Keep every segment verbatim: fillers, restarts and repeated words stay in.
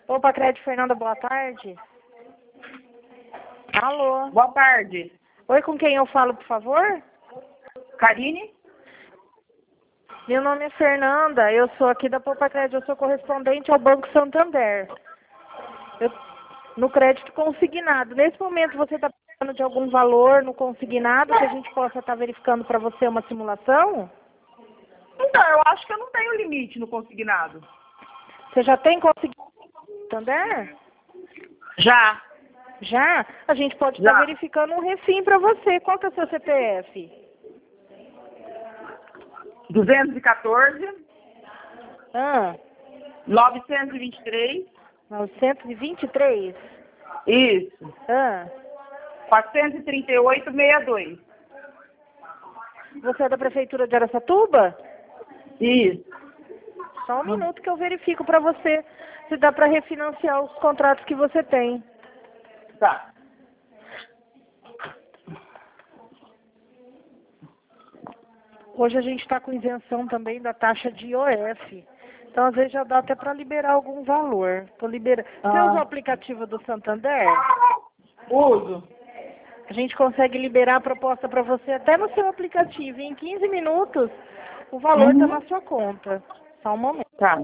Opa, Crédito Fernanda, boa tarde. Alô? Boa tarde. Oi, com quem eu falo, por favor? Karine? Meu nome é Fernanda, eu sou aqui da Poupa Crédito, eu sou correspondente ao Banco Santander. Eu, no crédito consignado. Nesse momento você está precisando de algum valor no consignado que a gente possa estar verificando para você uma simulação? Então, eu acho que eu não tenho limite no consignado. Você já tem consignado no Santander? Já. Já? A gente pode Já. estar verificando um refim para você. Qual que é o seu C P F? duzentos e quatorze, Ah, novecentos e vinte e três. novecentos e vinte e três? Isso. Ah, quatrocentos e trinta e oito, sessenta e dois. você é da Prefeitura de Araçatuba? Isso. Só um minuto que eu verifico para você se dá para refinanciar os contratos que você tem. Tá. Hoje a gente está com isenção também da taxa de I O F. Então, às vezes, já dá até para liberar algum valor. Tô libera... Você Ah. usa o aplicativo do Santander? Uso. A gente consegue liberar a proposta para você até no seu aplicativo. E em quinze minutos, o valor está Uhum. na sua conta. Só um momento. Tá.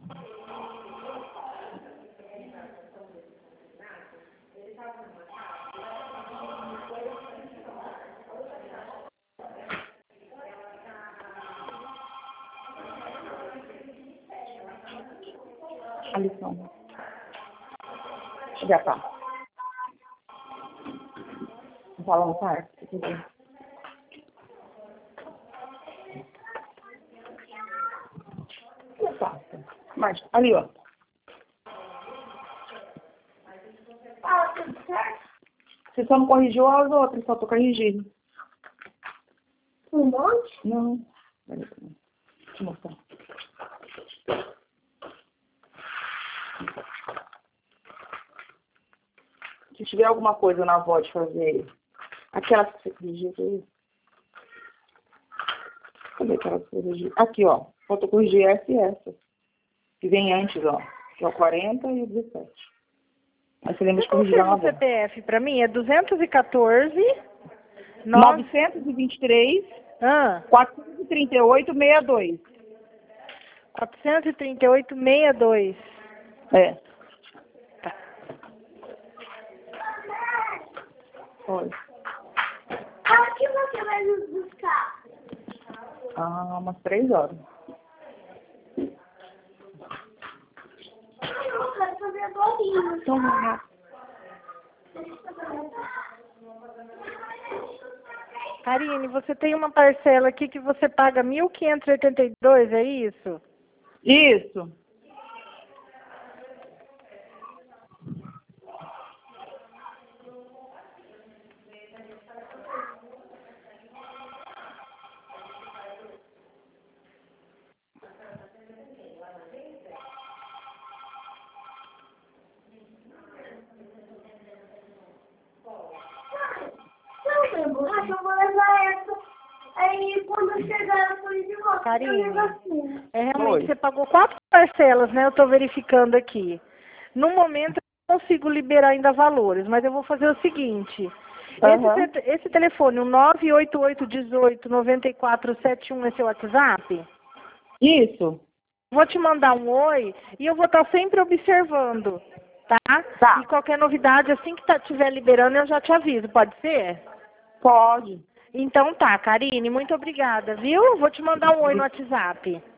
A lição. Já tá. Fala no par. Que passa? Mas, ali, ó. Você só não corrigiu as outras, só tô corrigindo. Um monte? Não. Deixa eu mostrar. Se tiver alguma coisa na avó de fazer, aquelas que você corrigiu, aí. Cadê aquelas que você corrigiu? Aqui, ó. Falta corrigir essa e essa. Que vem antes, ó. Que é o quarenta e o dezessete. Aí você lembra de Você corrigir lá na confirma o avó. C P F para mim? É duzentos e quatorze... nove... novecentos e vinte e três, Ah, quatrocentos e trinta e oito, sessenta e dois. quatrocentos e trinta e oito, sessenta e dois. É. Tá. Olha. Onde você vai nos buscar? Ah, umas três horas. Eu quero fazer agora. Então, vai. Karine, você tem uma parcela aqui que você paga mil quinhentos e oitenta e dois, é isso? Isso. Não tem borracha, eu vou levar essa. Aí quando eu chegar, eu ponho de volta. Karine, Eu levo assim. é realmente, Oi. você pagou quatro parcelas, né? Eu estou verificando aqui. No momento, eu não consigo liberar ainda valores, mas eu vou fazer o seguinte. Aham. Esse, te- esse telefone, o nove oito oito um oito, nove quatro sete um, é seu WhatsApp? Isso. Vou te mandar um oi e eu vou estar sempre observando, tá? Tá. E qualquer novidade, assim que tá, tiver liberando, eu já te aviso, pode ser? Pode. Então tá, Karine, muito obrigada, viu? Vou te mandar um oi no WhatsApp.